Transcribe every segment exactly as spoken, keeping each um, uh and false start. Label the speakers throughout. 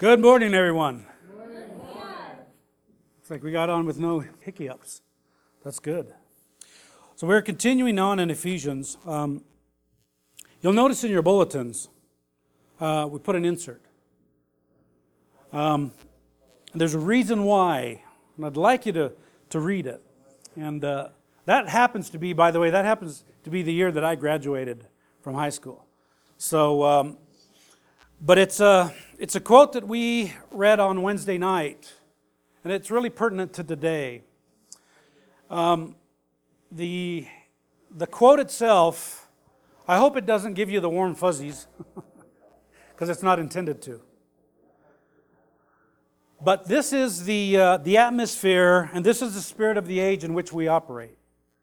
Speaker 1: Good morning, everyone. Good morning. Looks like we got on with no hiccups. That's good. So we're continuing on in Ephesians. Um, you'll notice in your bulletins, uh, we put an insert. Um, there's a reason why, and I'd like you to, to read it. And uh, that happens to be, by the way, that happens to be the year that I graduated from high school. So, um, but it's a, it's a quote that we read on Wednesday night, and it's really pertinent to today. Um, the, the quote itself, I hope it doesn't give you the warm fuzzies, because it's not intended to. But this is the, uh, the atmosphere, and this is the spirit of the age in which we operate.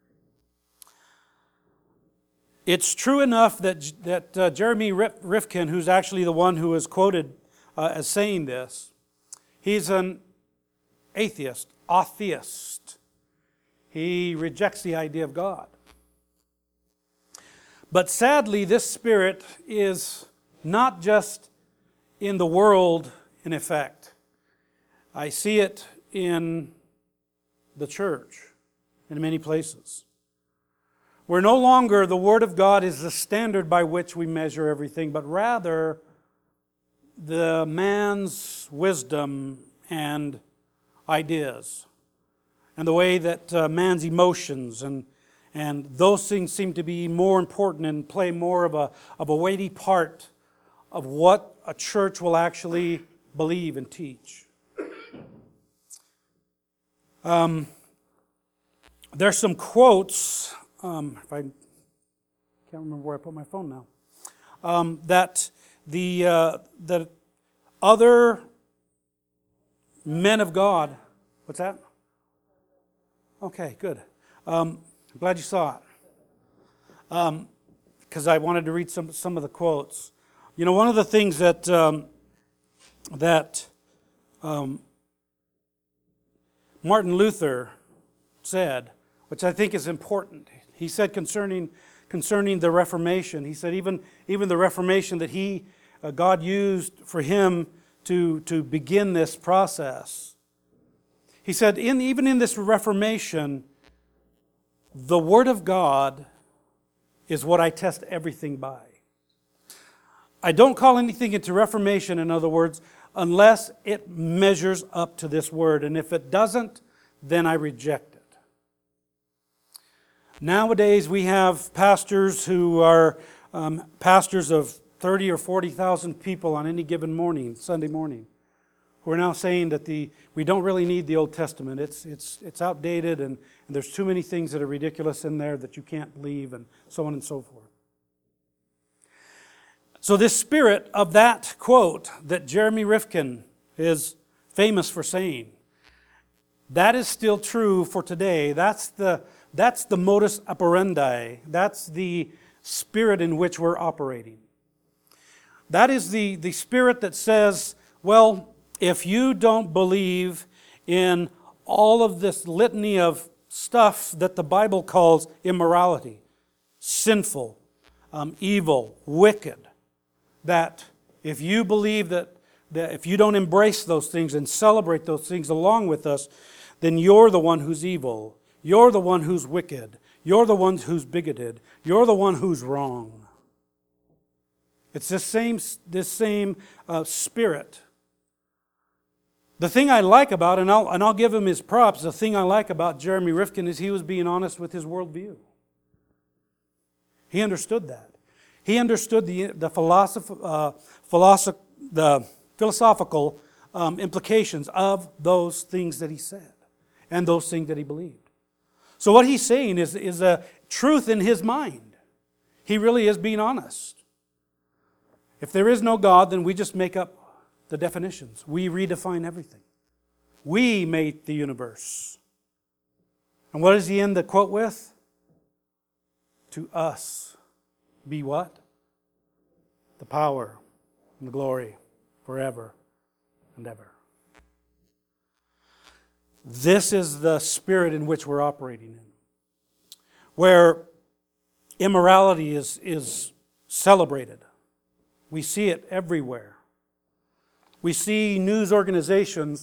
Speaker 1: It's true enough that, that uh, Jeremy Rifkin, who's actually the one who is quoted uh, as saying this, he's an atheist, atheist. He rejects the idea of God. But sadly, this spirit is not just in the world in effect. I see it in the church in many places. Where no longer the Word of God is the standard by which we measure everything, but rather the man's wisdom and ideas, and the way that uh, man's emotions and and those things seem to be more important and play more of a of a weighty part of what a church will actually believe and teach. Um, there's some quotes. Um, if I can't remember where I put my phone now. Um, that the uh, that other men of God. What's that? Okay, good. Um, I'm glad you saw it. Because um, I wanted to read some some of the quotes. You know, one of the things that um, that um, Martin Luther said, which I think is important. He said concerning concerning the Reformation, he said even even the Reformation that he uh, God used for him to to begin this process. He said in even in this Reformation, the Word of God is what I test everything by. I don't call anything into Reformation, in other words, unless it measures up to this Word, and if it doesn't, then I reject it. Nowadays, we have pastors who are um, pastors of thirty or forty thousand people on any given morning, Sunday morning, who are now saying that the we don't really need the Old Testament. It's it's it's outdated, and, and there's too many things that are ridiculous in there that you can't believe, and so on and so forth. So this spirit of that quote that Jeremy Rifkin is famous for saying, that is still true for today. That's the That's the modus operandi. That's the spirit in which we're operating. That is the, the spirit that says, well, if you don't believe in all of this litany of stuff that the Bible calls immorality, sinful, um, evil, wicked, that if you believe that, that if you don't embrace those things and celebrate those things along with us, then you're the one who's evil. You're the one who's wicked. You're the one who's bigoted. You're the one who's wrong. It's this same, this same uh, spirit. The thing I like about, and I'll, and I'll give him his props, the thing I like about Jeremy Rifkin is he was being honest with his worldview. He understood that. He understood the, the, philosoph, uh, philosoph, the philosophical um, implications of those things that he said and those things that he believed. So what he's saying is, is a truth in his mind. He really is being honest. If there is no God, then we just make up the definitions. We redefine everything. We made the universe. And what does he end the quote with? To us be what? The power and the glory forever and ever. This is the spirit in which we're operating in. Where immorality is, is celebrated. We see it everywhere. we see news organizations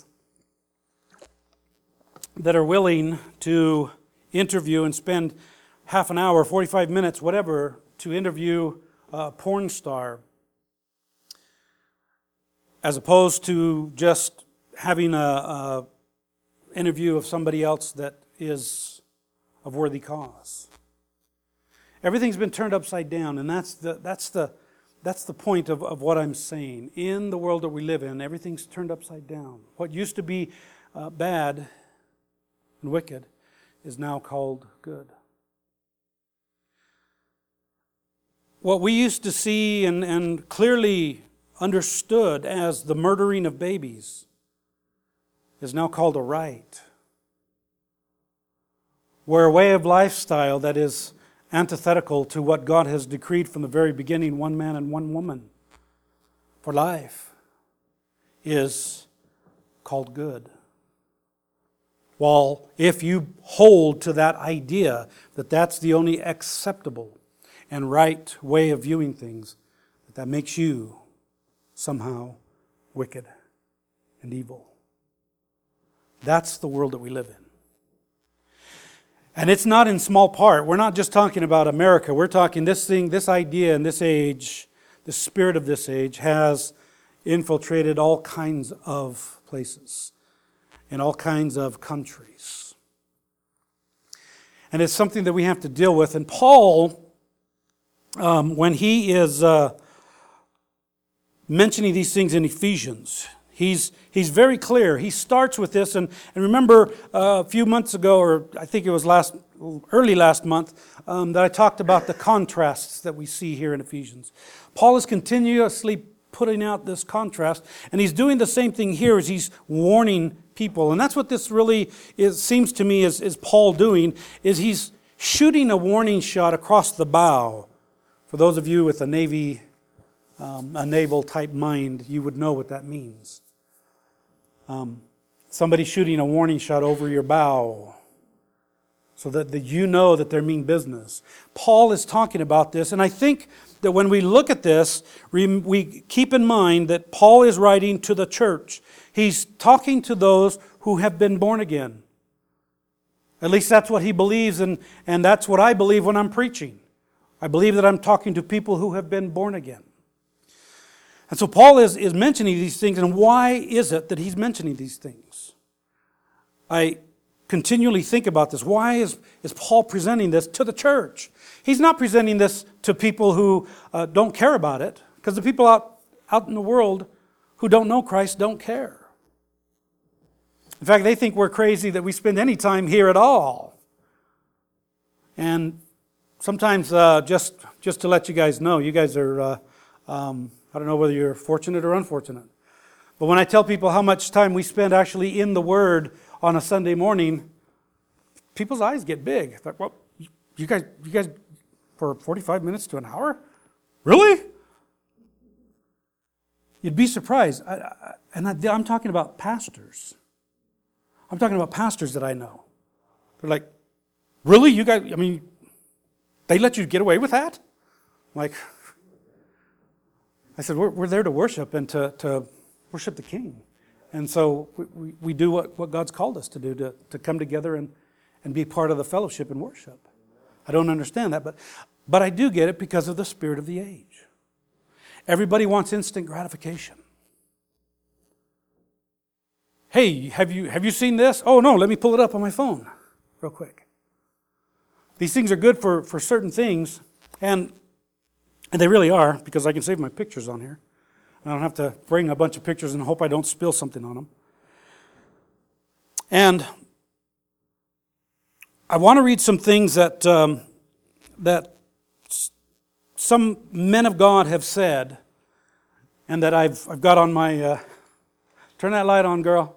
Speaker 1: that are willing to interview and spend half an hour, forty-five minutes, whatever, to interview a porn star, as opposed to just having a, a interview of somebody else that is of worthy cause. Everything's been turned upside down, and that's the that's the that's the point of, of what I'm saying. In the world that we live in, everything's turned upside down. What used to be uh, bad and wicked is now called good. What we used to see and, and clearly understood as the murdering of babies is now called a right. Where a way of lifestyle that is antithetical to what God has decreed from the very beginning, one man and one woman for life, is called good. While if you hold to that idea that that's the only acceptable and right way of viewing things, that that makes you somehow wicked and evil. That's the world that we live in. And it's not in small part. We're not just talking about America. We're talking this thing, this idea in this age, the spirit of this age has infiltrated all kinds of places in all kinds of countries. And it's something that we have to deal with. And Paul, um, when he is uh, mentioning these things in Ephesians, He's he's very clear. He starts with this, and, and remember uh, a few months ago, or I think it was last early last month, um, that I talked about the contrasts that we see here in Ephesians. Paul is continuously putting out this contrast, and he's doing the same thing here as he's warning people. And that's what this really is, seems to me is, is Paul doing, is he's shooting a warning shot across the bow. For those of you with a Navy, um, a naval type mind, you would know what that means. Um, somebody shooting a warning shot over your bow so that, that you know that they're mean business. Paul is talking about this, and I think that when we look at this, we, we keep in mind that Paul is writing to the church. He's talking to those who have been born again. At least that's what he believes, and, and that's what I believe when I'm preaching. I believe that I'm talking to people who have been born again. And so Paul is, is mentioning these things, and why is it that he's mentioning these things? I continually think about this. Why is, is Paul presenting this to the church? He's not presenting this to people who uh, don't care about it, because the people out, out in the world who don't know Christ don't care. In fact, they think we're crazy that we spend any time here at all. And sometimes, uh, just, just to let you guys know, you guys are... Uh, um, I don't know whether you're fortunate or unfortunate. But when I tell people how much time we spend actually in the Word on a Sunday morning, people's eyes get big. It's like, well, you guys, you guys, for forty-five minutes to an hour? Really? You'd be surprised. I, I, and I, I'm talking about pastors. I'm talking about pastors that I know. They're like, really? You guys, I mean, they let you get away with that? I'm like, I said, we're, we're there to worship and to, to worship the King. And so we, we, we do what, what God's called us to do, to, to come together and, and be part of the fellowship and worship. I don't understand that, but, but I do get it because of the spirit of the age. Everybody wants instant gratification. Hey, have you, have you seen this? Oh, no, let me pull it up on my phone real quick. These things are good for, for certain things, and And they really are, because I can save my pictures on here. I don't have to bring a bunch of pictures and hope I don't spill something on them. And I want to read some things that um, that some men of God have said, and that I've I've got on my. Uh, turn that light on, girl.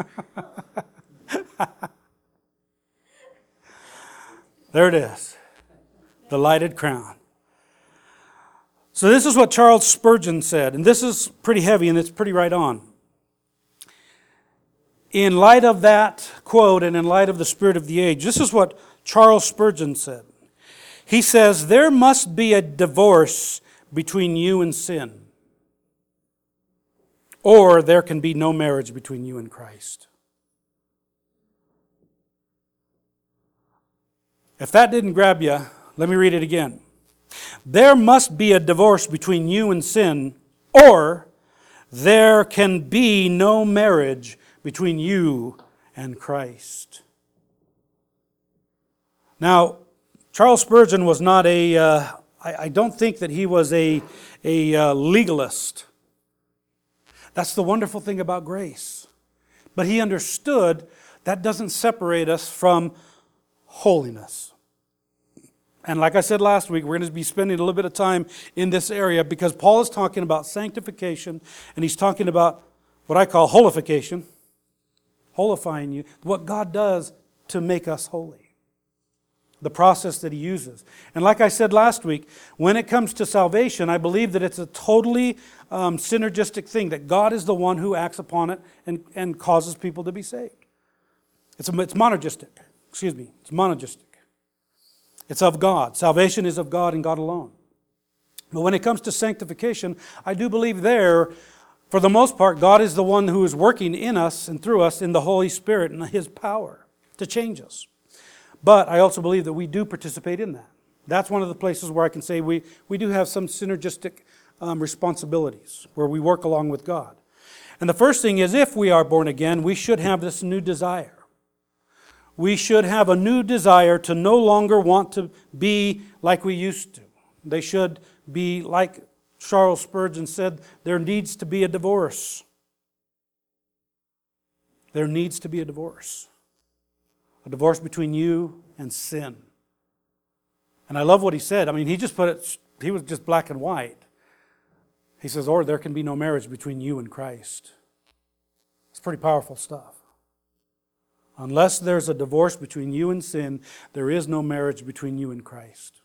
Speaker 1: There it is, the lighted crown. So this is what Charles Spurgeon said, and this is pretty heavy and it's pretty right on. In light of that quote and in light of the spirit of the age, this is what Charles Spurgeon said. He says, there must be a divorce between you and sin. or there can be no marriage between you and Christ. If that didn't grab you, let me read it again. There must be a divorce between you and sin, or there can be no marriage between you and Christ. Now, Charles Spurgeon was not a, uh, I, I don't think that he was a, a uh, legalist. That's the wonderful thing about grace. But he understood that doesn't separate us from holiness. And like I said last week, we're going to be spending a little bit of time in this area because Paul is talking about sanctification and he's talking about what I call holification, holifying you, what God does to make us holy, the process that he uses. And like I said last week, when it comes to salvation, I believe that it's a totally um, synergistic thing, that God is the one who acts upon it and, and causes people to be saved. It's, a, it's monergistic. Excuse me. It's monergistic. It's of God. Salvation is of God and God alone. But when it comes to sanctification, I do believe there, for the most part, God is the one who is working in us and through us in the Holy Spirit and His power to change us. But I also believe that we do participate in that. That's one of the places where I can say we, we do have some synergistic um, responsibilities where we work along with God. And the first thing is, if we are born again, we should have this new desire. We should have a new desire to no longer want to be like we used to. They should be, like Charles Spurgeon said, there needs to be a divorce. There needs to be a divorce. A divorce between you and sin. And I love what he said. I mean, he just put it, he was just black and white. He says, or there can be no marriage between you and Christ. It's pretty powerful stuff. Unless there's a divorce between you and sin, there is no marriage between you and Christ.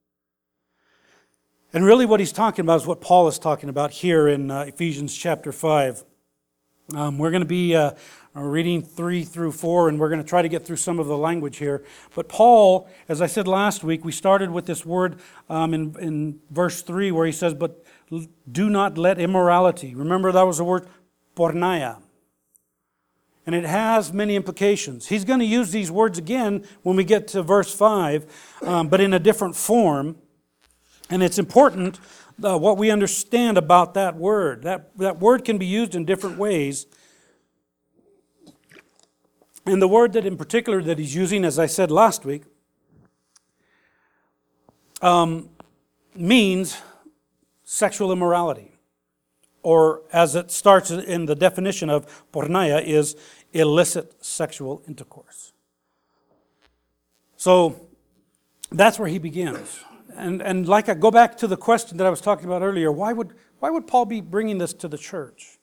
Speaker 1: And really what he's talking about is what Paul is talking about here in uh, Ephesians chapter five. Um, we're going to be uh, reading three through four, and we're going to try to get through some of the language here. But Paul, as I said last week, we started with this word um, in, in verse three where he says, but do not let immorality. Remember that was the word porneia. And it has many implications. He's going to use these words again when we get to verse five, um, but in a different form. And it's important uh, what we understand about that word. That, that word can be used in different ways. And the word that in particular that he's using, as I said last week, um, means sexual immorality. Or as it starts in the definition of porneia, is illicit sexual intercourse. So that's where he begins. And and like I go back to the question that I was talking about earlier, why would why would Paul be bringing this to the church?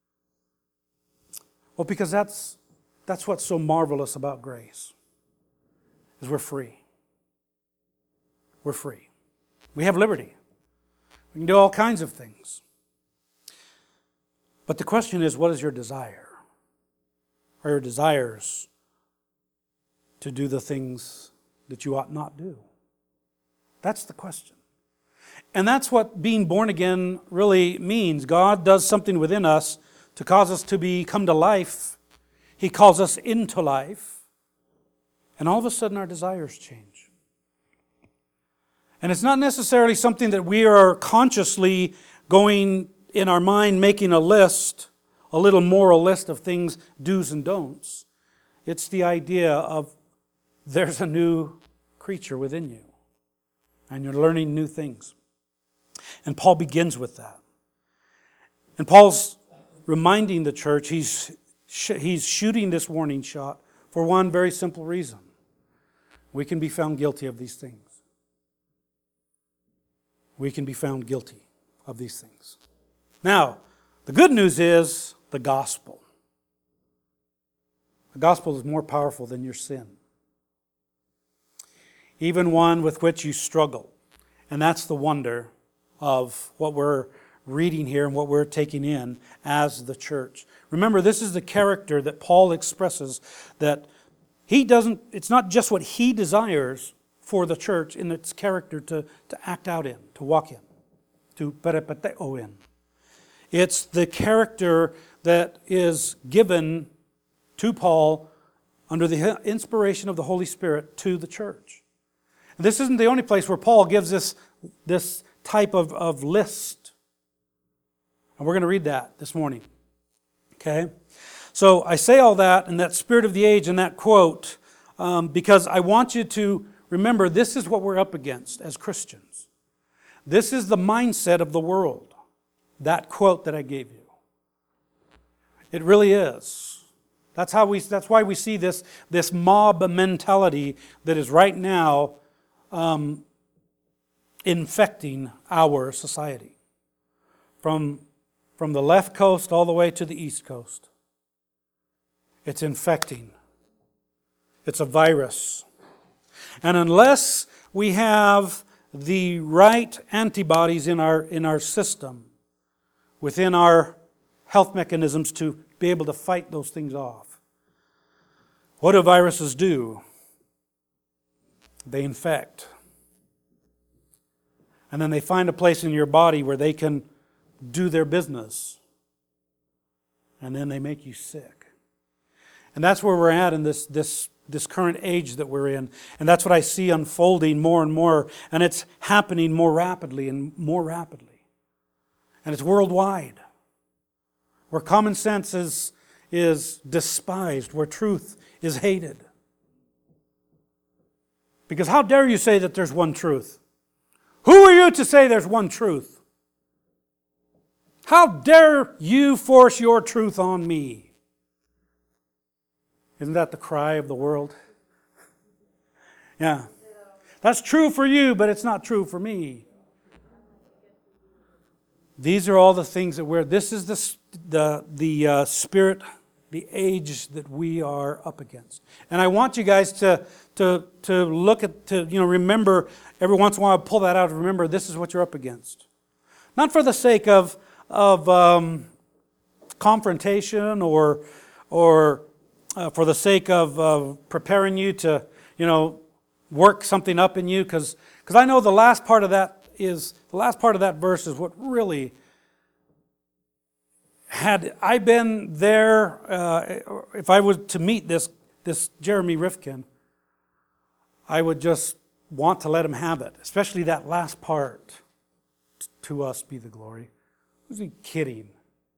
Speaker 1: Well, because that's that's what's so marvelous about grace. Is we're free. We're free. We have liberty. We can do all kinds of things. But the question is, what is your desire? Are your desires to do the things that you ought not do? That's the question. And that's what being born again really means. God does something within us to cause us to be come to life. He calls us into life. And all of a sudden our desires change. And it's not necessarily something that we are consciously going in our mind making a list, a little moral list of things, do's and don'ts. It's the idea of there's a new creature within you. And you're learning new things. And Paul begins with that. And Paul's reminding the church, he's, he's shooting this warning shot for one very simple reason. We can be found guilty of these things. We can be found guilty of these things. Now, the good news is the gospel. The gospel is more powerful than your sin. Even one with which you struggle. And that's the wonder of what we're reading here and what we're taking in as the church. Remember, this is the character that Paul expresses, that he doesn't, it's not just what he desires for the church in its character to, to act out in, to walk in, to peripateo in. It's the character that is given to Paul under the inspiration of the Holy Spirit to the church. This isn't the only place where Paul gives this, this type of, of list. And we're going to read that this morning. Okay? So I say all that in that spirit of the age and that quote um, because I want you to remember this is what we're up against as Christians. This is the mindset of the world. That quote that I gave you. It really is. That's how we. That's why we see this, this mob mentality that is right now um, infecting our society. From, from the left coast all the way to the east coast. It's infecting. It's a virus. And unless we have the right antibodies in our, in our system, within our health mechanisms to be able to fight those things off. What do viruses do? They infect. And then they find a place in your body where they can do their business. And then they make you sick. And that's where we're at in this, this, this current age that we're in. And that's what I see unfolding more and more. And it's happening more rapidly and more rapidly. And it's worldwide. Where common sense is, is despised, where truth is hated. Because how dare you say that there's one truth? Who are you to say there's one truth? How dare you force your truth on me? Isn't that the cry of the world? Yeah. That's true for you, but it's not true for me. These are all the things that we're, this is the, the, the uh, spirit, the age that we are up against. And I want you guys to, to, to look at, to, you know, remember, every once in a while, pull that out and remember this is what you're up against. Not for the sake of, of um, confrontation or, or uh, for the sake of uh, preparing you to, you know, work something up in you, because because I know the last part of that is, the last part of that verse is what really, had I been there, uh, if I was to meet this, this Jeremy Rifkin, I would just want to let him have it, especially that last part, to us be the glory. Was he kidding?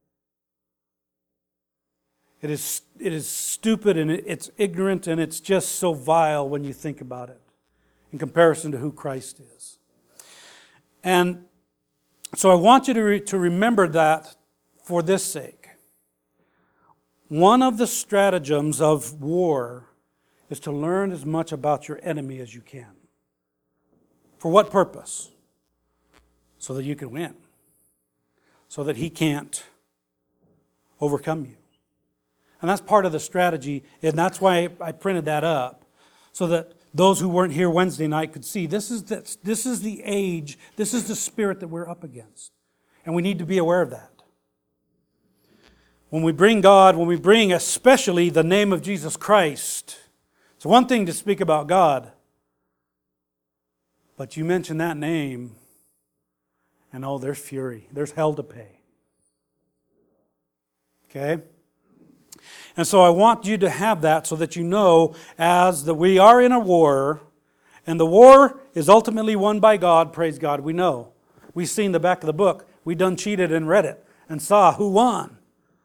Speaker 1: It is, it is stupid and it's ignorant and it's just so vile when you think about it in comparison to who Christ is. And so I want you to, re- to remember that for this sake. One of the stratagems of war is to learn as much about your enemy as you can. For what purpose? So that you can win. So that he can't overcome you. And that's part of the strategy, and that's why I printed that up, so that those who weren't here Wednesday night could see this is the, this is the age, this is the spirit that we're up against. And we need to be aware of that. When we bring God, when we bring especially the name of Jesus Christ, it's one thing to speak about God, but you mention that name, and oh, there's fury, there's hell to pay. Okay? And so I want you to have that so that you know as that we are in a war, and the war is ultimately won by God, praise God, we know. We've seen the back of the book. We done cheated and read it and saw who won.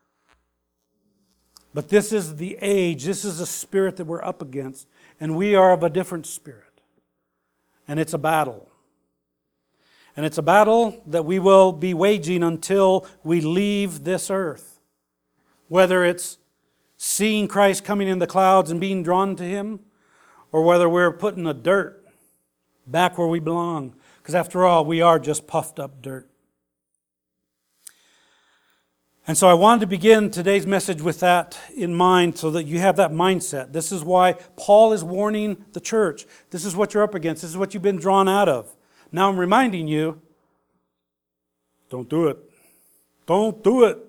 Speaker 1: But this is the age, this is the spirit that we're up against, and we are of a different spirit. And it's a battle. And it's a battle that we will be waging until we leave this earth. Whether it's seeing Christ coming in the clouds and being drawn to Him, or whether we're putting the dirt back where we belong. Because after all, we are just puffed up dirt. And so I wanted to begin today's message with that in mind so that you have that mindset. This is why Paul is warning the church. This is what you're up against. This is what you've been drawn out of. Now I'm reminding you, don't do it. Don't do it.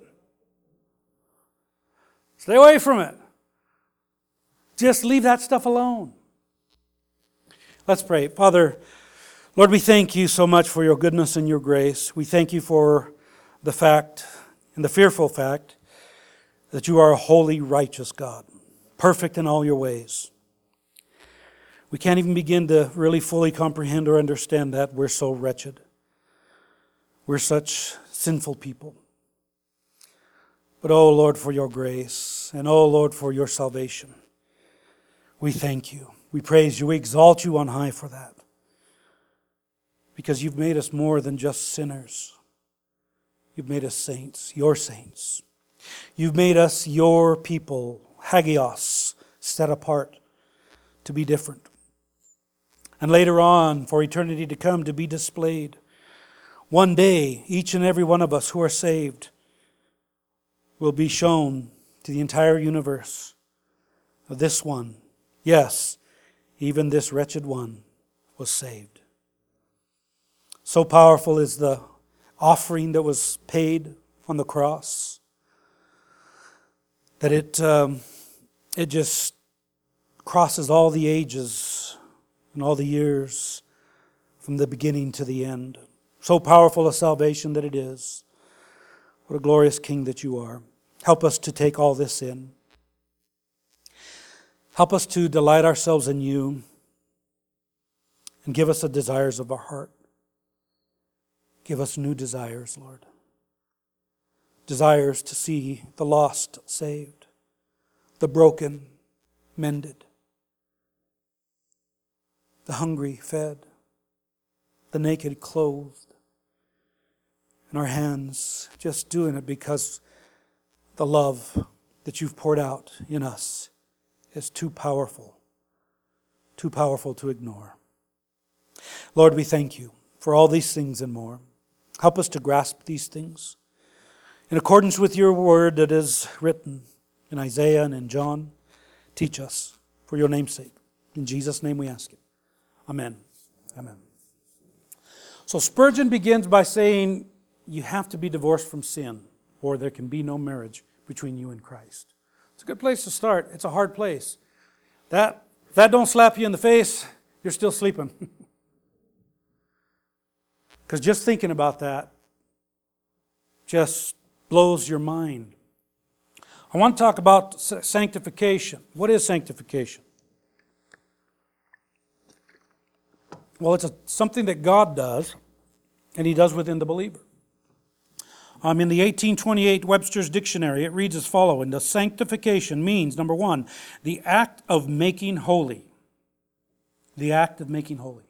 Speaker 1: Stay away from it. Just leave that stuff alone. Let's pray. Father, Lord, we thank you so much for your goodness and your grace. We thank you for the fact in the fearful fact that you are a holy, righteous God, perfect in all your ways. We can't even begin to really fully comprehend or understand that. We're so wretched. We're such sinful people. But oh Lord, for your grace, and oh Lord, for your salvation, we thank you. We praise you. We exalt you on high for that. Because you've made us more than just sinners. You've made us saints, your saints. You've made us your people, hagios, set apart to be different. And later on, for eternity to come, to be displayed. One day, each and every one of us who are saved will be shown to the entire universe. This one, yes, even this wretched one was saved. So powerful is the offering that was paid on the cross that it um, it just crosses all the ages and all the years from the beginning to the end. So powerful a salvation that it is. What a glorious King that you are. Help us to take all this in. Help us to delight ourselves in you and give us the desires of our heart. Give us new desires, Lord. Desires to see the lost saved, the broken mended, the hungry fed, the naked clothed, and our hands just doing it because the love that you've poured out in us is too powerful, too powerful to ignore. Lord, we thank you for all these things and more. Help us to grasp these things in accordance with your word that is written in Isaiah and in John. Teach us for your name's sake. In Jesus' name we ask it. Amen. Amen. So Spurgeon begins by saying you have to be divorced from sin or there can be no marriage between you and Christ. It's a good place to start. It's a hard place. That, if that don't slap you in the face, you're still sleeping. Because just thinking about that just blows your mind. I want to talk about sanctification. What is sanctification? Well, it's a, something that God does, and He does within the believer. Um, in the eighteen twenty-eight Webster's Dictionary, it reads as following. The sanctification means, number one, the act of making holy. The act of making holy.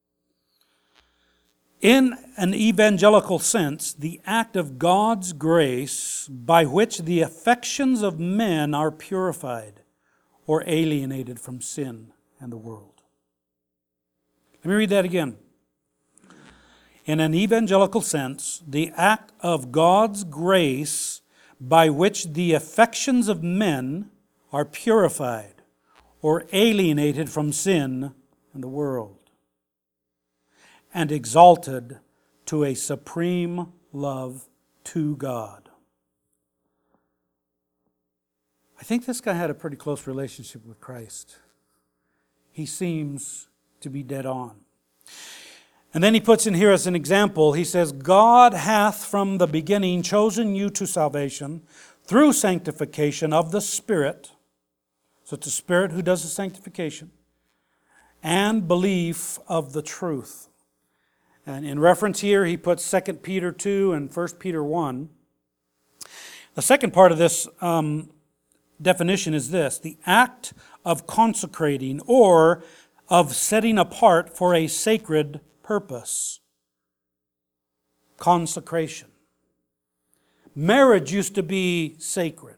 Speaker 1: In an evangelical sense, the act of God's grace by which the affections of men are purified or alienated from sin and the world. Let me read that again. In an evangelical sense, the act of God's grace by which the affections of men are purified or alienated from sin and the world, and exalted to a supreme love to God. I think this guy had a pretty close relationship with Christ. He seems to be dead on. And then he puts in here as an example, he says, God hath from the beginning chosen you to salvation through sanctification of the Spirit. So it's the Spirit who does the sanctification. And belief of the truth. And in reference here, he puts Second Peter two and First Peter one. The second part of this um, definition is this: the act of consecrating or of setting apart for a sacred purpose. Consecration. Marriage used to be sacred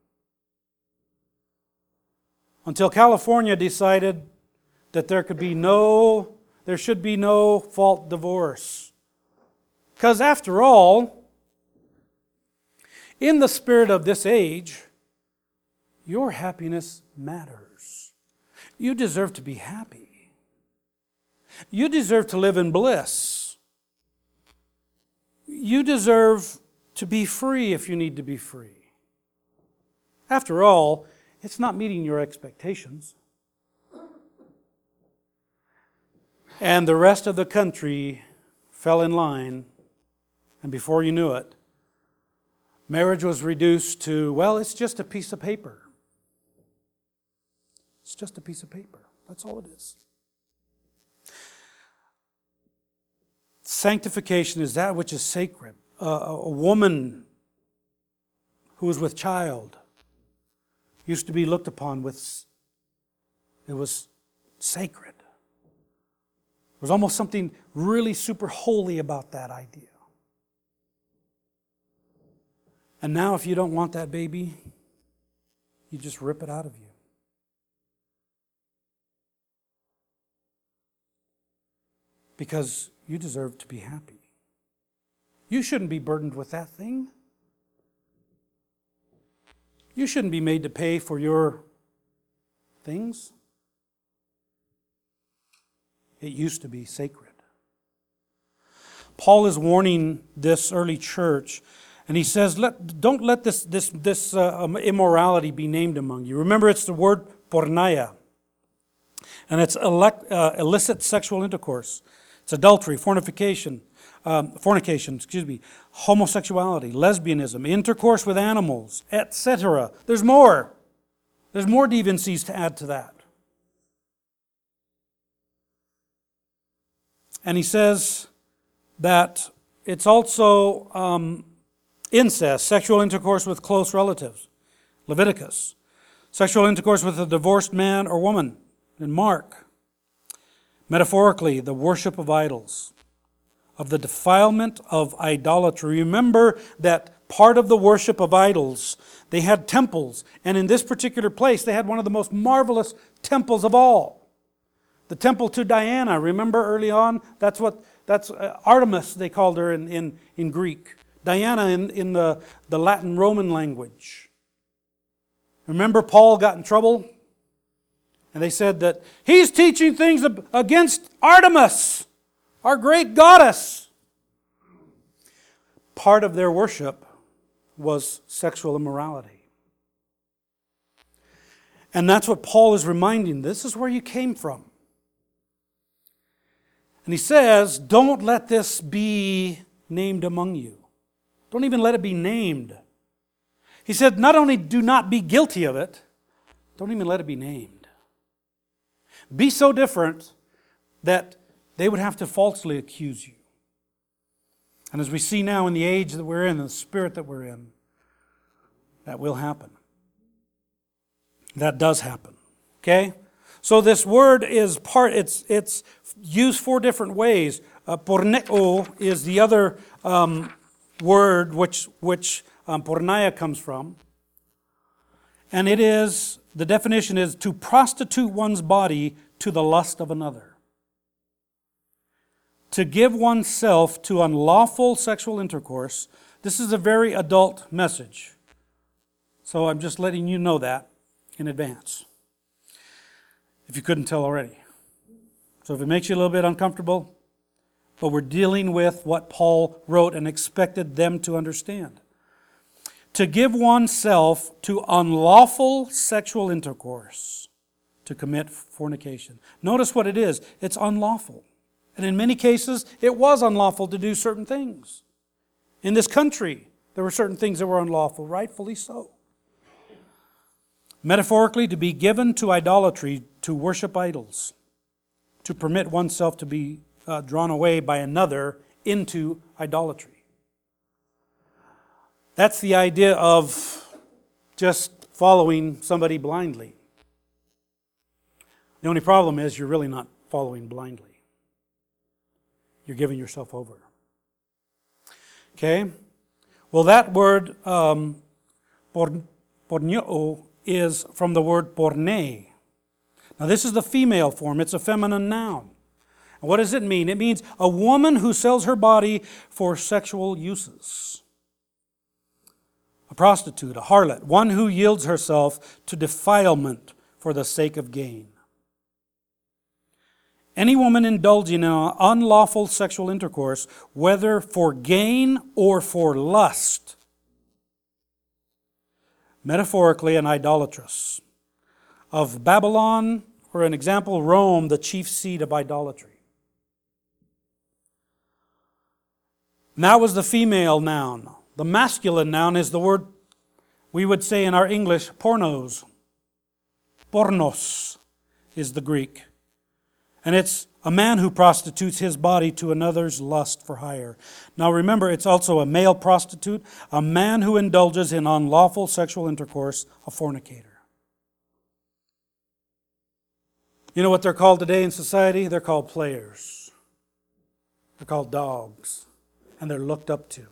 Speaker 1: until California decided that there could be no, there should be no fault divorce. Because after all, in the spirit of this age, your happiness matters. You deserve to be happy. You deserve to live in bliss. You deserve to be free if you need to be free. After all, it's not meeting your expectations. And the rest of the country fell in line, and before you knew it, Marriage was reduced to, well, it's just a piece of paper. It's just a piece of paper. That's all it is. Sanctification is that which is sacred. Uh, a woman who was with child used to be looked upon with, it was sacred. There was almost something really super holy about that idea. And now if you don't want that baby, you just rip it out of you. Because you deserve to be happy. You shouldn't be burdened with that thing. You shouldn't be made to pay for your things. It used to be sacred. Paul is warning this early church, and he says, let, don't let this, this, this uh, immorality be named among you. Remember, it's the word porneia, and it's elect, uh, illicit sexual intercourse. It's adultery, fornication, um, fornication, excuse me, homosexuality, lesbianism, intercourse with animals, et cetera. There's more. There's more deviancies to add to that. And he says that it's also um, incest, sexual intercourse with close relatives, Leviticus. Sexual intercourse with a divorced man or woman, in Mark. Metaphorically, the worship of idols, of the defilement of idolatry. Remember that part of the worship of idols, they had temples, and in this particular place, they had one of the most marvelous temples of all. The temple to Diana, remember early on? That's what that's uh, Artemis, they called her in, in, in Greek. Diana in, in the, the Latin Roman language. Remember Paul got in trouble? And they said that he's teaching things against Artemis, our great goddess. Part of their worship was sexual immorality. And that's what Paul is reminding. This is where you came from. And he says, don't let this be named among you. Don't even let it be named. He said, not only do not be guilty of it, don't even let it be named. Be so different that they would have to falsely accuse you. And as we see now in the age that we're in, the spirit that we're in, that will happen. That does happen. Okay? So this word is part, it's it's used four different ways. Uh, porneo is the other um, word which, which um, porneia comes from. And it is, the definition is to prostitute one's body to the lust of another. To give oneself to unlawful sexual intercourse. This is a very adult message. So I'm just letting you know that in advance, if you couldn't tell already. So if it makes you a little bit uncomfortable, but we're dealing with what Paul wrote and expected them to understand. To give oneself to unlawful sexual intercourse, to commit fornication. Notice what it is. It's unlawful. And in many cases, it was unlawful to do certain things. In this country, there were certain things that were unlawful, rightfully so. Metaphorically, to be given to idolatry, to worship idols, to permit oneself to be uh, drawn away by another into idolatry. That's the idea of just following somebody blindly. The only problem is you're really not following blindly. You're giving yourself over. Okay? Well, that word, um, porneo, is from the word porne. Now this is the female form. It's a feminine noun. And what does it mean? It means a woman who sells her body for sexual uses. A prostitute, a harlot, one who yields herself to defilement for the sake of gain. Any woman indulging in unlawful sexual intercourse, whether for gain or for lust, metaphorically an idolatress. Of Babylon, or an example, Rome, the chief seat of idolatry. And that was the female noun. The masculine noun is the word we would say in our English, pornos. Pornos is the Greek. And it's a man who prostitutes his body to another's lust for hire. Now remember, it's also a male prostitute, a man who indulges in unlawful sexual intercourse, a fornicator. You know what they're called today in society? They're called players. They're called dogs. And they're looked up to.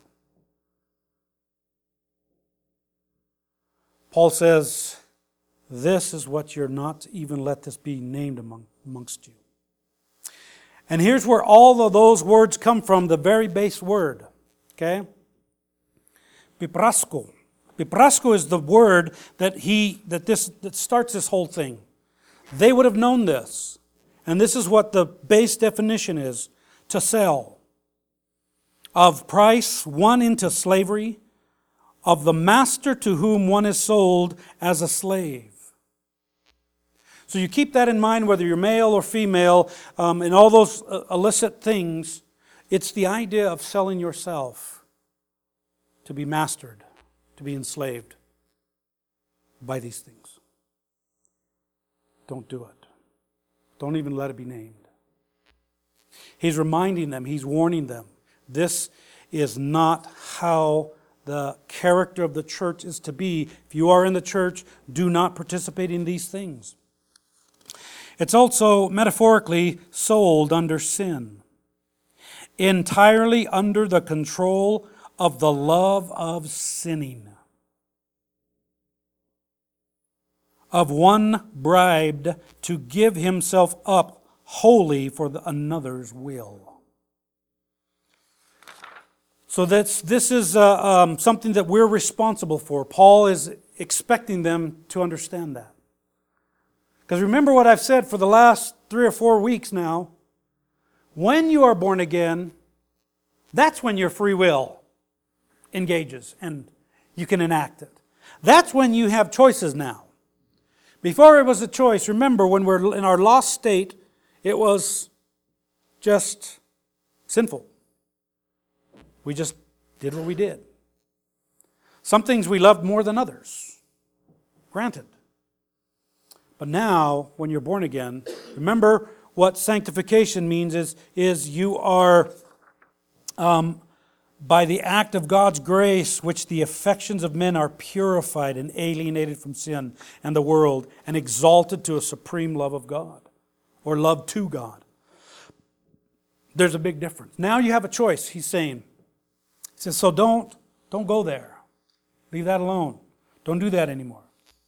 Speaker 1: Paul says, this is what you're not to even let this be named among, amongst you. And here's where all of those words come from, the very base word. Okay? Piprasko. Piprasko is the word that he that this that starts this whole thing. They would have known this. And this is what the base definition is. To sell. Of price won into slavery. Of the master to whom one is sold as a slave. So you keep that in mind, whether you're male or female, um, and all those uh, illicit things. It's the idea of selling yourself to be mastered, to be enslaved by these things. Don't do it. Don't even let it be named. He's reminding them, he's warning them. This is not how the character of the church is to be. If you are in the church, do not participate in these things. It's also metaphorically sold under sin, entirely under the control of the love of sinning, of one bribed to give himself up wholly for the another's will. So that's, this is uh, um, something that we're responsible for. Paul is expecting them to understand that. Because remember what I've said for the last three or four weeks now. When you are born again, that's when your free will engages and you can enact it. That's when you have choices now. Before it was a choice, remember when we're in our lost state, it was just sinful. We just did what we did. Some things we loved more than others. Granted. But now, when you're born again, remember what sanctification means is, is you are, um, by the act of God's grace, which the affections of men are purified and alienated from sin and the world and exalted to a supreme love of God, or love to God. There's a big difference. Now you have a choice, he's saying. He says, so don't, don't go there. Leave that alone. Don't do that anymore.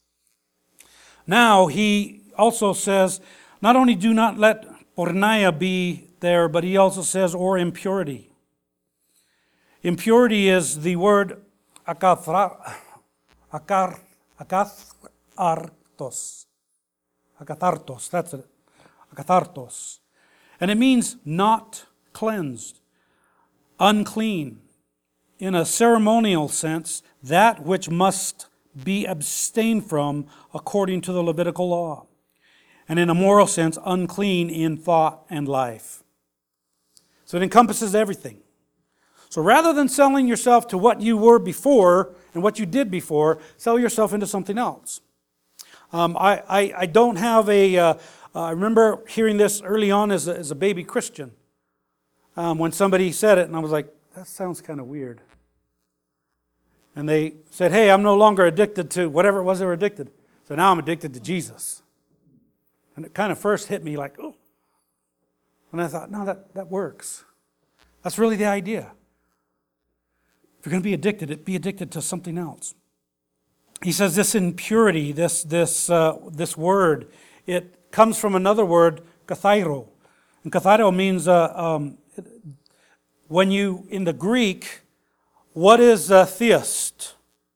Speaker 1: Now, he also says, not only do not let porneia be there, but he also says, or impurity. Impurity is the word akathra, akar, akathartos. Akathartos, that's it. Akathartos. And it means not cleansed, unclean. In a ceremonial sense, that which must be abstained from according to the Levitical law. And in a moral sense, unclean in thought and life. So it encompasses everything. So rather than selling yourself to what you were before and what you did before, sell yourself into something else. Um, I, I, I don't have a... Uh, uh, I remember hearing this early on as a, as a baby Christian. Um, when somebody said it, and I was like, that sounds kind of weird. And they said, hey, I'm no longer addicted to whatever it was they were addicted. So now I'm addicted to Jesus. And it kind of first hit me like, oh. And I thought, no, that, that works. That's really the idea. If you're going to be addicted, be addicted to something else. He says this impurity, this, this, uh, this word, it comes from another word, kathairo. And kathairo means, uh, um, when you, in the Greek, what is a theist?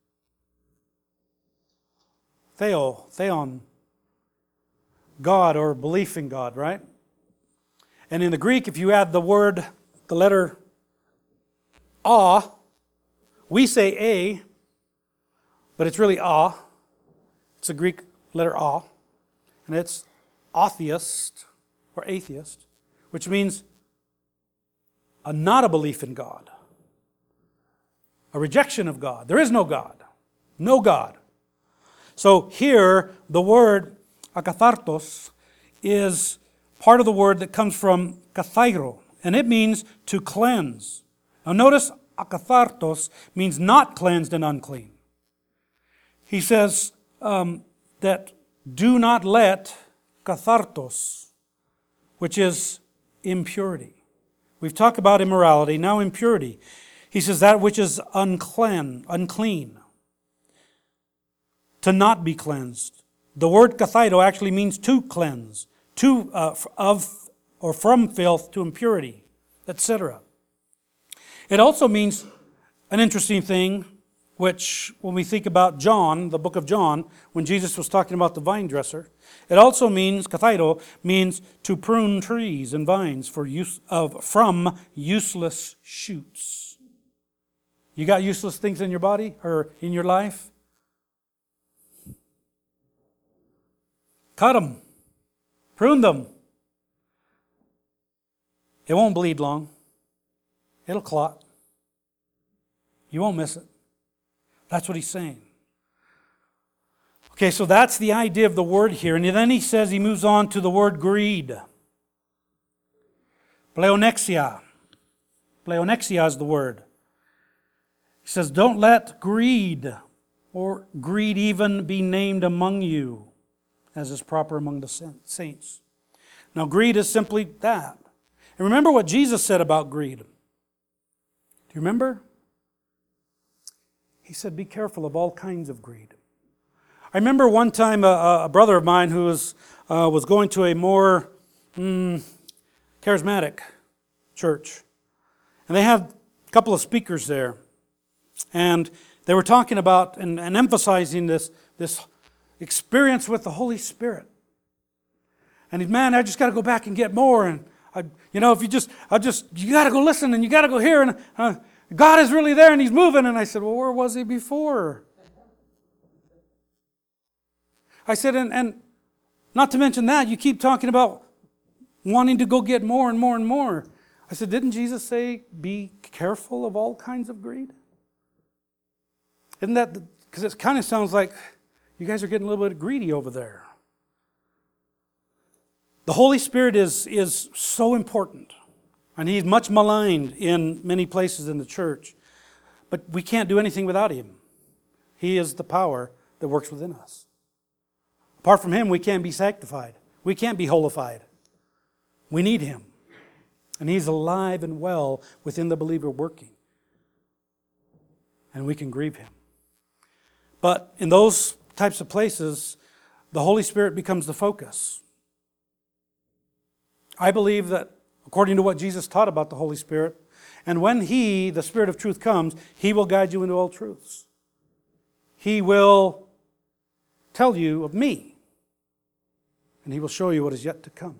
Speaker 1: Theo, theon. God or belief in God, right? And in the Greek, if you add the word, the letter a, we say a, but it's really a. It's a Greek letter a. And it's atheist or atheist, which means a not a belief in God. a rejection of God. There is no God. No God. So here, the word akathartos is part of the word that comes from kathairo, and it means to cleanse. Now notice, akathartos means not cleansed and unclean. He says um, that do not let kathartos, which is impurity. We've talked about immorality, now impurity. He says that which is unclean, unclean, to not be cleansed. The word kathairo actually means to cleanse, to uh, of or from filth to impurity, et cetera. It also means an interesting thing, which when we think about John, the book of John, when Jesus was talking about the vine dresser, it also means, kathairo, means to prune trees and vines for use of from useless shoots. You got useless things in your body or in your life? Cut them. Prune them. It won't bleed long. It'll clot. You won't miss it. That's what he's saying. Okay, so that's the idea of the word here. And then he says, he moves on to the word greed. Pleonexia. Pleonexia is the word. He says, don't let greed or greed even be named among you, as is proper among the saints. Now, greed is simply that. And remember what Jesus said about greed. Do you remember? He said, be careful of all kinds of greed. I remember one time a, a brother of mine who was, uh, was going to a more mm, charismatic church. And they had a couple of speakers there. And they were talking about and, and emphasizing this, this experience with the Holy Spirit. And he, man, I just got to go back and get more. And I, you know, if you just, I just, you got to go listen and you got to go here. And uh, God is really there and He's moving. And I said, well, where was He before? I said, and, and not to mention that, you keep talking about wanting to go get more and more and more. I said, didn't Jesus say, be careful of all kinds of greed? Isn't that, because it kind of sounds like you guys are getting a little bit greedy over there. The Holy Spirit is, is so important. And He's much maligned in many places in the church. But we can't do anything without Him. He is the power that works within us. Apart from Him, we can't be sanctified. We can't be holified. We need Him. And He's alive and well within the believer working. And we can grieve Him. But in those types of places, the Holy Spirit becomes the focus. I believe that according to what Jesus taught about the Holy Spirit, and when He, the Spirit of truth, comes, He will guide you into all truths. He will tell you of me, and He will show you what is yet to come.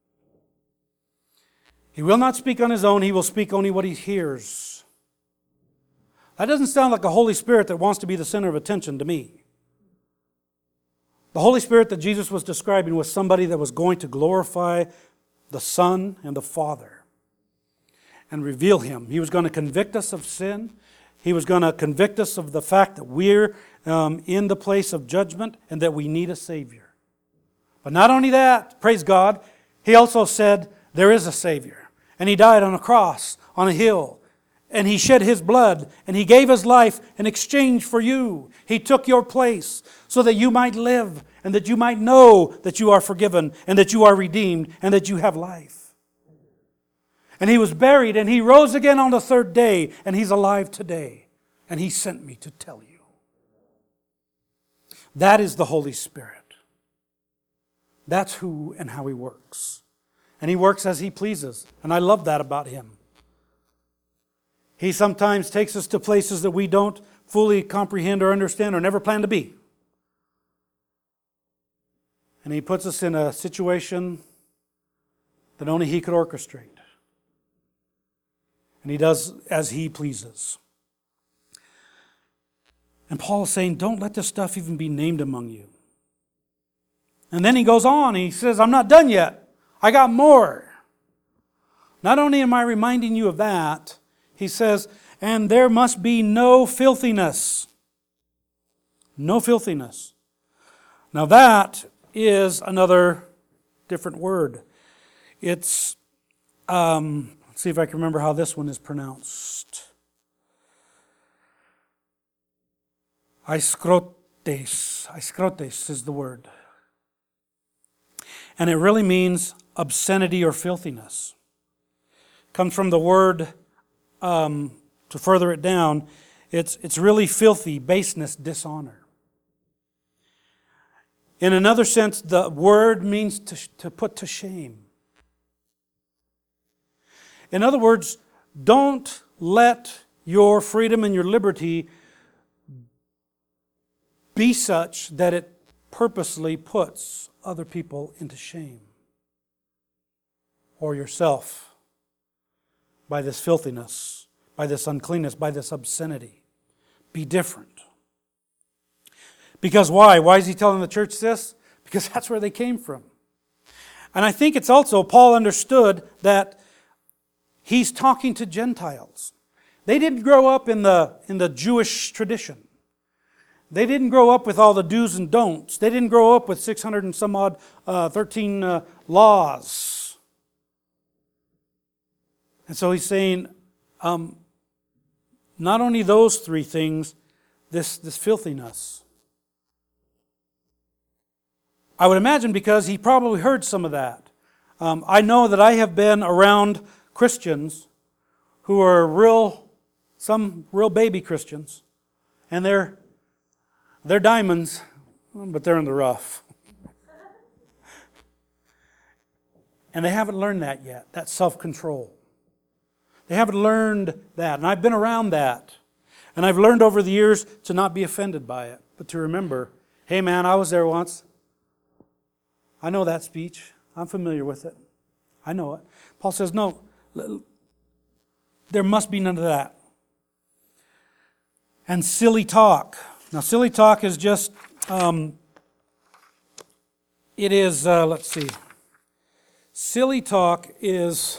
Speaker 1: He will not speak on His own, He will speak only what He hears. That doesn't sound like a Holy Spirit that wants to be the center of attention to me. The Holy Spirit that Jesus was describing was somebody that was going to glorify the Son and the Father and reveal Him. He was going to convict us of sin. He was going to convict us of the fact that we're um, in the place of judgment and that we need a Savior. But not only that, praise God, He also said there is a Savior. And He died on a cross, on a hill. And He shed His blood, and He gave His life in exchange for you. He took your place so that you might live, and that you might know that you are forgiven, and that you are redeemed, and that you have life. And He was buried, and He rose again on the third day, and He's alive today. And He sent me to tell you. That is the Holy Spirit. That's who and how He works. And He works as He pleases. And I love that about Him. He sometimes takes us to places that we don't fully comprehend or understand or never plan to be. And He puts us in a situation that only He could orchestrate. And He does as He pleases. And Paul is saying, don't let this stuff even be named among you. And then he goes on, he says, I'm not done yet. I got more. Not only am I reminding you of that, he says, and there must be no filthiness. No filthiness. Now that is another different word. It's, um, let's see if I can remember how this one is pronounced. Aiskrotes. Aiskrotes is the word. And it really means obscenity or filthiness. It comes from the word, um, to further it down, it's, it's really filthy, baseness, dishonor. In another sense, the word means to, to put to shame. In other words, don't let your freedom and your liberty be such that it purposely puts other people into shame. Or yourself by this filthiness, by this uncleanness, by this obscenity. Be different. Because why? Why is he telling the church this? Because that's where they came from. And I think it's also, Paul understood that he's talking to Gentiles. They didn't grow up in the, in the Jewish tradition. They didn't grow up with all the do's and don'ts. They didn't grow up with six hundred and some odd, uh, thirteen uh, laws. And so he's saying, um, not only those three things, this, this filthiness. I would imagine because he probably heard some of that. Um, I know that I have been around Christians who are real, some real baby Christians, and they're they're diamonds, but they're in the rough. And they haven't learned that yet, that self-control. They haven't learned that, and I've been around that. And I've learned over the years to not be offended by it, but to remember, hey man, I was there once. I know that speech. I'm familiar with it. I know it. Paul says, no, there must be none of that. And silly talk. Now, silly talk is just, um, it is, uh, let's see. Silly talk is,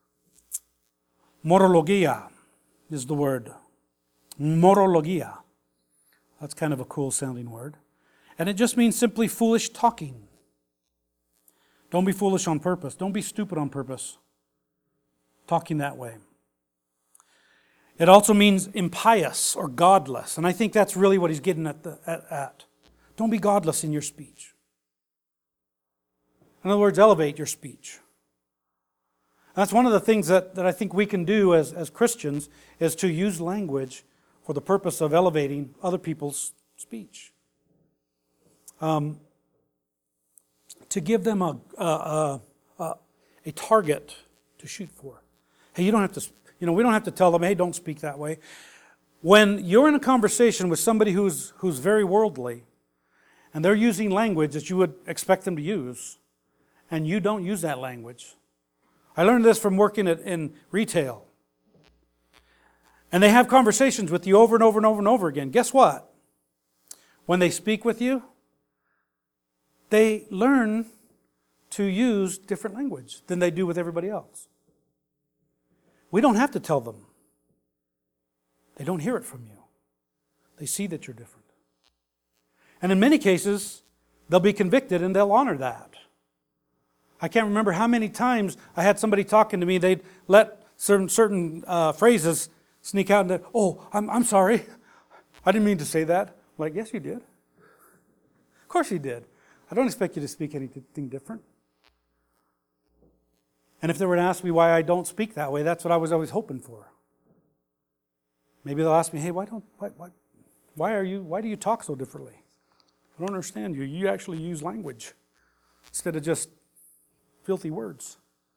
Speaker 1: morologia is the word. Morologia. That's kind of a cool sounding word. And it just means simply foolish talking. Don't be foolish on purpose. Don't be stupid on purpose. Talking that way. It also means impious or godless. And I think that's really what he's getting at, the, at, at. Don't be godless in your speech. In other words, elevate your speech. That's one of the things that, that I think we can do as, as Christians is to use language for the purpose of elevating other people's speech. Um, to give them a, a, a, a target to shoot for. Hey, you don't have to, you know, we don't have to tell them, hey, don't speak that way. When you're in a conversation with somebody who's, who's very worldly, and they're using language that you would expect them to use, and you don't use that language. I learned this from working at, in retail. And they have conversations with you over and over and over and over again. Guess what? When they speak with you, they learn to use different language than they do with everybody else. We don't have to tell them. They don't hear it from you. They see that you're different. And in many cases, they'll be convicted and they'll honor that. I can't remember how many times I had somebody talking to me, they'd let certain, certain uh, phrases sneak out and they, oh, I'm, I'm sorry. I didn't mean to say that. I'm like, yes, you did. Of course you did. I don't expect you to speak anything different. And if they were to ask me why I don't speak that way, that's what I was always hoping for. Maybe they'll ask me, hey, why don't why why, why are you why do you talk so differently? I don't understand you. You actually use language instead of just filthy words.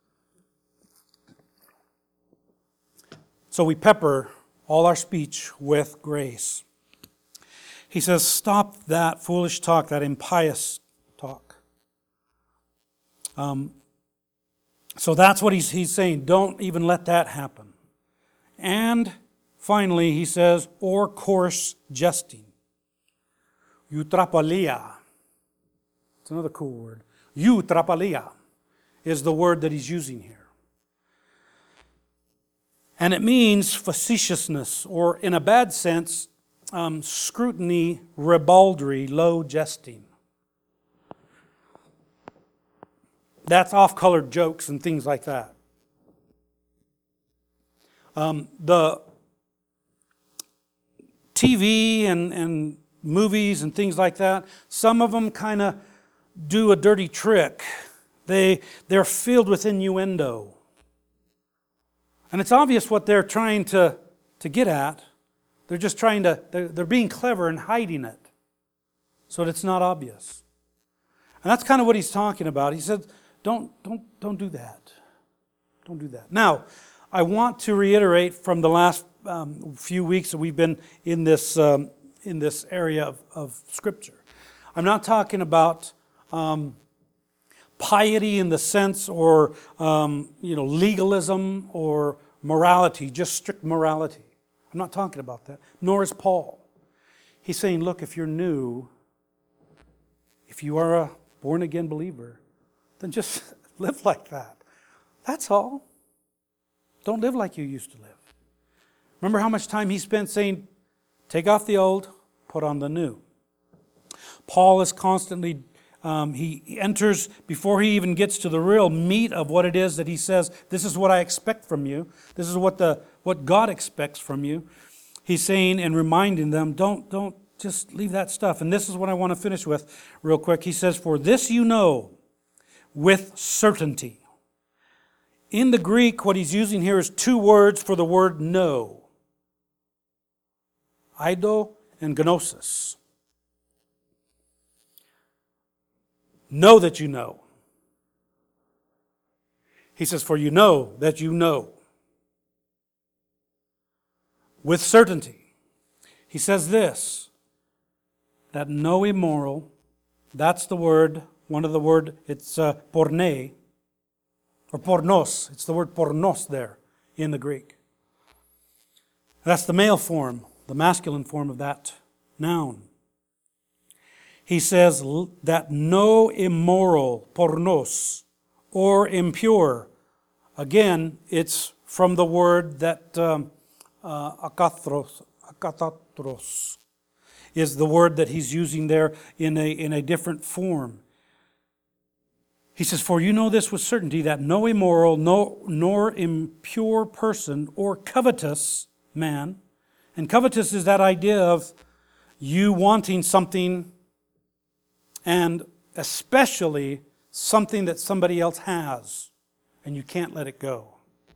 Speaker 1: So we pepper all our speech with grace. He says, stop that foolish talk, that impious talk. Um, so that's what he's, he's saying. Don't even let that happen. And finally, he says, or coarse jesting. Eutrapalia. It's another cool word. Eutrapalia is the word that he's using here. And it means facetiousness, or in a bad sense, um, scrutiny, ribaldry, low jesting. That's off-colored jokes and things like that. Um, the T V and, and movies and things like that, some of them kind of do a dirty trick. They, they're filled with innuendo. And it's obvious what they're trying to, to get at. They're just trying to, they're, they're being clever and hiding it so that it's not obvious. And that's kind of what he's talking about. He said, don't, don't, don't do that. Don't do that. Now, I want to reiterate from the last um, few weeks that we've been in this, um, in this area of, of Scripture. I'm not talking about um, piety in the sense or um, you know, legalism or morality, just strict morality. I'm not talking about that, nor is Paul. He's saying, look, if you're new, if you are a born-again believer, then just live like that. That's all. Don't live like you used to live. Remember how much time he spent saying, take off the old, put on the new. Paul is constantly, um, he enters, before he even gets to the real meat of what it is that he says, this is what I expect from you. This is what the what God expects from you. He's saying and reminding them, don't, don't just leave that stuff. And this is what I want to finish with real quick. He says, for this you know with certainty. In the Greek, what he's using here is two words for the word know. Eido and gnosis. Know that you know. He says, for you know that you know. With certainty. He says this, that no immoral, that's the word, one of the word, it's uh, porne, or pornos. It's the word pornos there in the Greek. That's the male form, the masculine form of that noun. He says that no immoral, pornos, or impure. Again, it's from the word that um, uh, akathros, akathatros is the word that he's using there in a, in a different form. He says, for you know this with certainty, that no immoral, no, nor impure person, or covetous man, and covetous is that idea of you wanting something, and especially something that somebody else has, and you can't let it go.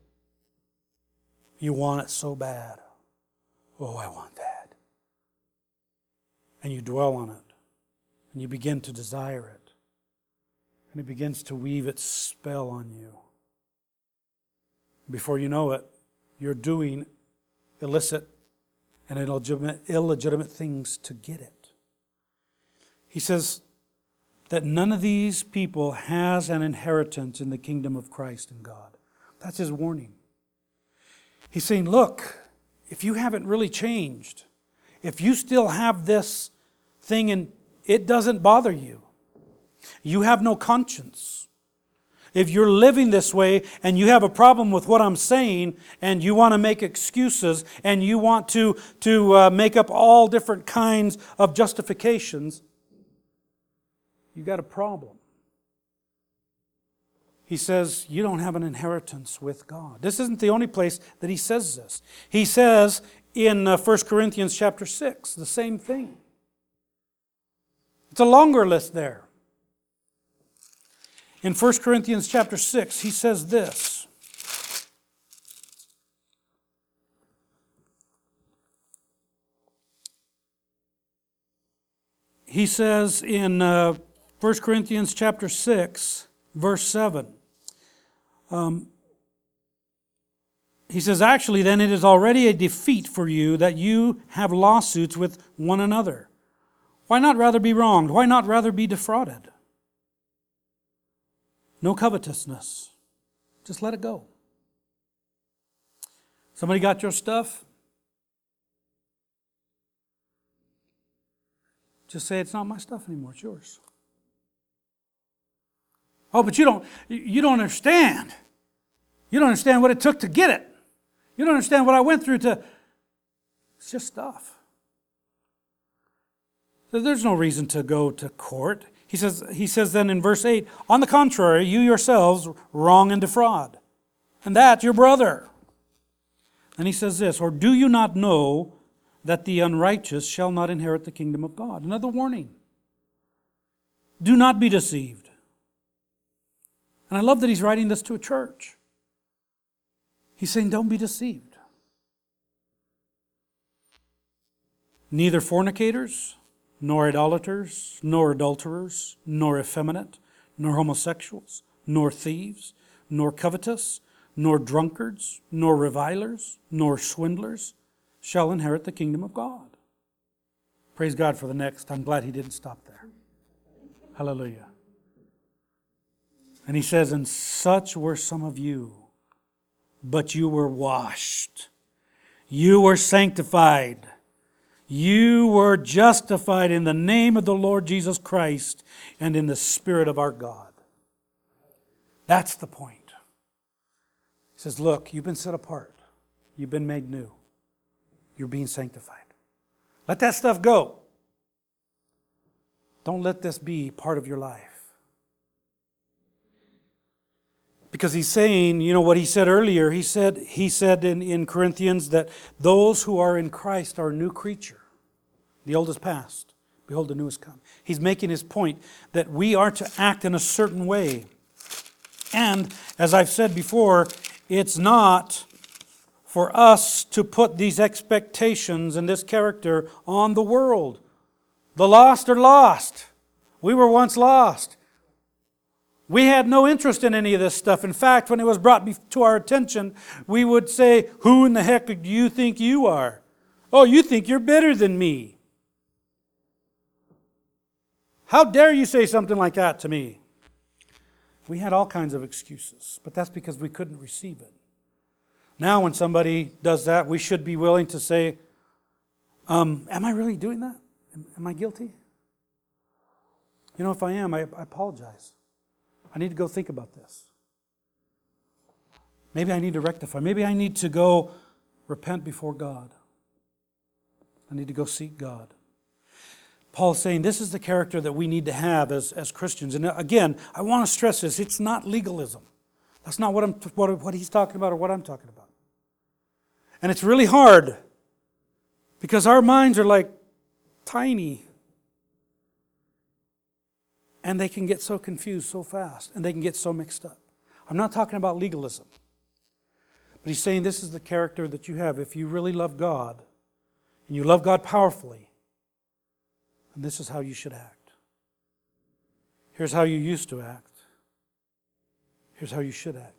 Speaker 1: You want it so bad. Oh, I want that. And you dwell on it, and you begin to desire it. And it begins to weave its spell on you. Before you know it, you're doing illicit and illegitimate, illegitimate things to get it. He says that none of these people has an inheritance in the kingdom of Christ and God. That's his warning. He's saying, look, if you haven't really changed, if you still have this thing and it doesn't bother you, you have no conscience. If you're living this way and you have a problem with what I'm saying and you want to make excuses and you want to, to uh, make up all different kinds of justifications, you got a problem. He says you don't have an inheritance with God. This isn't the only place that he says this. He says in uh, First Corinthians chapter six, the same thing. It's a longer list there. In First Corinthians chapter six, he says this. He says in uh, First Corinthians chapter six, verse seven, um, he says, actually, then it is already a defeat for you that you have lawsuits with one another. Why not rather be wronged? Why not rather be defrauded? No covetousness. Just let it go. Somebody got your stuff? Just say, it's not my stuff anymore, it's yours. Oh, but you don't, you don't understand. You don't understand what it took to get it. You don't understand what I went through to... It's just stuff. There's no reason to go to court. He says, he says then in verse eight, on the contrary, you yourselves wrong and defraud, and that your brother. And he says this, or do you not know that the unrighteous shall not inherit the kingdom of God? Another warning. Do not be deceived. And I love that he's writing this to a church. He's saying, don't be deceived. Neither fornicators, nor idolaters, nor adulterers, nor effeminate, nor homosexuals, nor thieves, nor covetous, nor drunkards, nor revilers, nor swindlers shall inherit the kingdom of God. Praise God for the next. I'm glad he didn't stop there. Hallelujah. And he says, and such were some of you, but you were washed. You were sanctified. You were justified in the name of the Lord Jesus Christ and in the Spirit of our God. That's the point. He says, look, you've been set apart. You've been made new. You're being sanctified. Let that stuff go. Don't let this be part of your life. Because he's saying, you know what he said earlier, he said he said in, in Corinthians that those who are in Christ are a new creature. The old is past. Behold, the new is come. He's making his point that we are to act in a certain way. And, as I've said before, it's not for us to put these expectations and this character on the world. The lost are lost. We were once lost. We had no interest in any of this stuff. In fact, when it was brought to our attention, we would say, who in the heck do you think you are? Oh, you think you're better than me. How dare you say something like that to me? We had all kinds of excuses, but that's because we couldn't receive it. Now when somebody does that, we should be willing to say, um, am I really doing that? Am, am I guilty? You know, if I am, I, I apologize. I need to go think about this. Maybe I need to rectify. Maybe I need to go repent before God. I need to go seek God. Paul's saying this is the character that we need to have as, as Christians. And again, I want to stress this. It's not legalism. That's not what, I'm, what, what he's talking about or what I'm talking about. And it's really hard because our minds are like tiny. And they can get so confused so fast. And they can get so mixed up. I'm not talking about legalism. But he's saying this is the character that you have. If you really love God, and you love God powerfully, and this is how you should act. Here's how you used to act. Here's how you should act.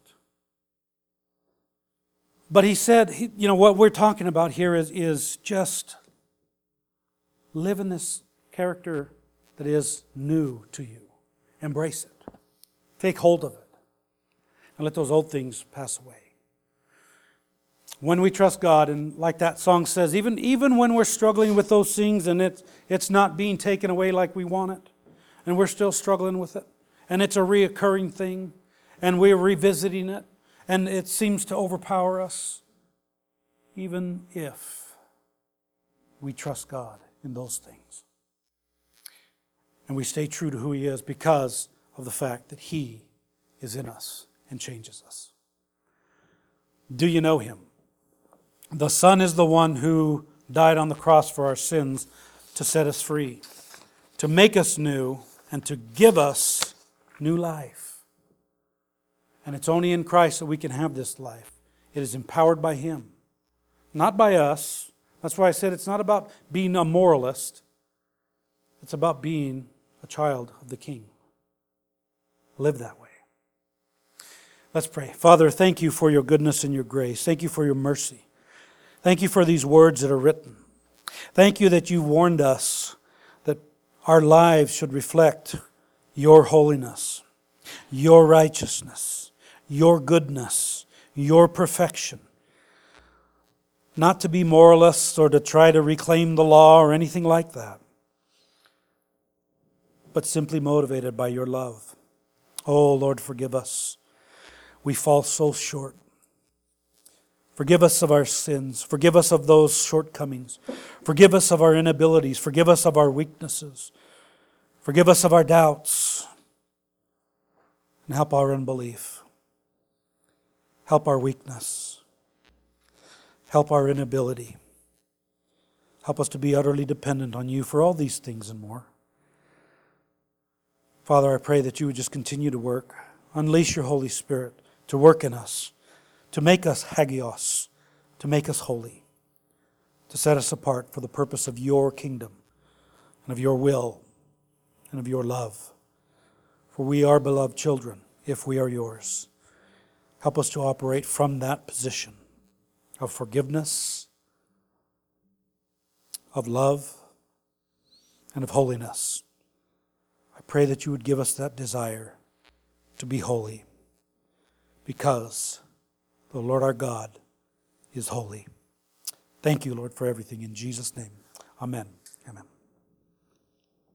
Speaker 1: But he said, he, you know, what we're talking about here is, is just live in this character that is new to you. Embrace it. Take hold of it. And let those old things pass away. When we trust God, and like that song says, even, even when we're struggling with those things and it's, it's not being taken away like we want it, and we're still struggling with it, and it's a reoccurring thing, and we're revisiting it, and it seems to overpower us, even if we trust God in those things. And we stay true to who He is because of the fact that He is in us and changes us. Do you know Him? The Son is the one who died on the cross for our sins to set us free, to make us new, and to give us new life. And it's only in Christ that we can have this life. It is empowered by Him, not by us. That's why I said it's not about being a moralist. It's about being a child of the King. Live that way. Let's pray. Father, thank You for Your goodness and Your grace. Thank You for Your mercy. Thank You for these words that are written. Thank You that You warned us that our lives should reflect Your holiness, Your righteousness, Your goodness, Your perfection. Not to be moralists or to try to reclaim the law or anything like that, but simply motivated by Your love. Oh, Lord, forgive us. We fall so short. Forgive us of our sins. Forgive us of those shortcomings. Forgive us of our inabilities. Forgive us of our weaknesses. Forgive us of our doubts. And help our unbelief. Help our weakness. Help our inability. Help us to be utterly dependent on you for all these things and more. Father, I pray that you would just continue to work. Unleash your Holy Spirit to work in us, to make us hagios, to make us holy, to set us apart for the purpose of your kingdom and of your will and of your love. For we are beloved children if we are yours. Help us to operate from that position of forgiveness, of love, and of holiness. I pray that you would give us that desire to be holy, because the Lord our God is holy. Thank you, Lord, for everything. In Jesus' name, amen. Amen.